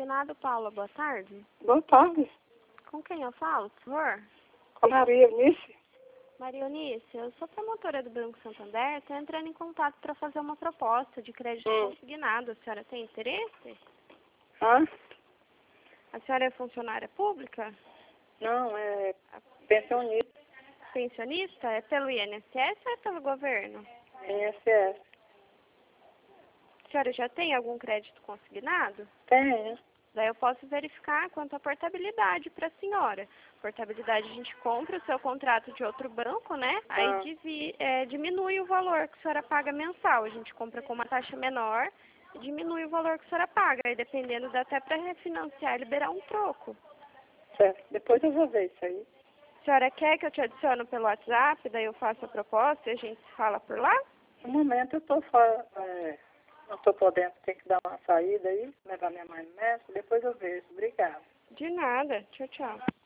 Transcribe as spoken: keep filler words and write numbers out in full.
ar-condicionado, Paula. Boa tarde. Boa tarde. Com quem eu falo, por favor? Com a Maria Eunice. Maria Eunice, eu sou promotora do Banco Santander. Estou entrando em contato para fazer uma proposta de crédito Hum. consignado. A senhora tem interesse? Hã? A senhora é funcionária pública? Não, é pensionista. Pensionista? É pelo I N S S ou é pelo governo? I N S S. A senhora já tem algum crédito consignado? Tenho. Daí eu posso verificar quanto à portabilidade para a senhora. Portabilidade a gente compra o seu contrato de outro banco, né? Aí Ah. divi, é, diminui o valor que a senhora paga mensal. A gente compra com uma taxa menor e diminui o valor que a senhora paga. Aí dependendo dá até para refinanciar e liberar um troco. Certo. Depois eu vou ver isso aí. A senhora quer que eu te adicione pelo WhatsApp, daí eu faço a proposta e a gente se fala por lá? No momento eu tô fora, é, não tô podendo, tem que dar uma saída aí, levar minha mãe no médico, depois eu vejo. Obrigada. De nada. Tchau, tchau.